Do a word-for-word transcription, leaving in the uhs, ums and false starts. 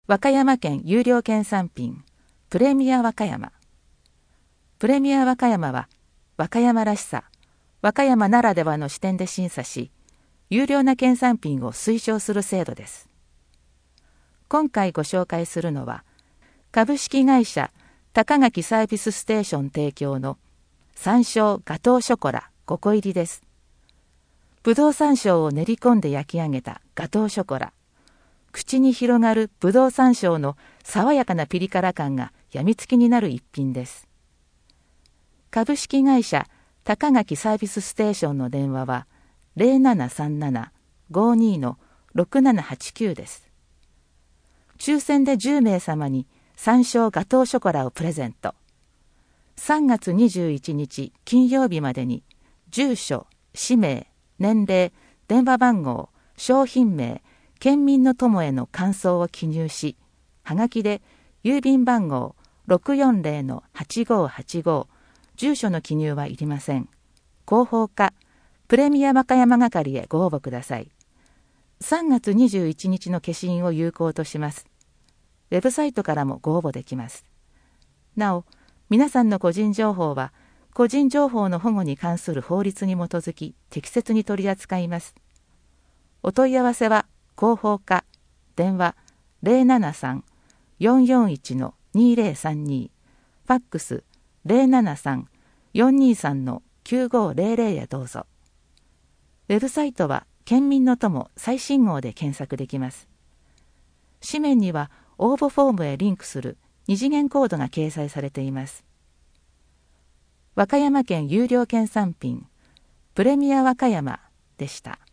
和歌山県有料県産品プレミア和歌山。プレミア和歌山は和歌山らしさ、和歌山ならではの視点で審査し、有料な県産品を推奨する制度です。今回ご紹介するのは、株式会社高垣サービスステーション提供の山椒ガトーショコラごこ入りです。ぶどう山椒を練り込んで焼き上げたガトーショコラ。口に広がるぶどう山椒の爽やかなピリ辛感がやみつきになる一品です。株式会社高垣サービスステーションの電話は ゼロななさんなな ごーにー ろくななはちきゅうです。抽選でじゅうめい様に山椒ガトーショコラをプレゼント。さんがつにじゅういちにち金曜日までに住所、氏名、年齢、電話番号、商品名、県民の友への感想を記入し、はがきで郵便番号 ろくよんゼロのはちごーはちご、住所の記入はいりません。広報課プレミア和歌山係へご応募ください。さんがつにじゅういちにちの消印を有効とします。ウェブサイトからもご応募できます。なお、皆さんの個人情報は個人情報の保護に関する法律に基づき適切に取り扱います。お問い合わせは広報課電話 ゼロななさん よんよんいち にゼロさんに、ファックス ゼロななさん よんにさん きゅうごゼロゼロへどうぞ。ウェブサイトは県民の友最新号で検索できます。紙面には応募フォームへリンクする二次元コードが掲載されています。和歌山県有料県産品プレミア和歌山でした。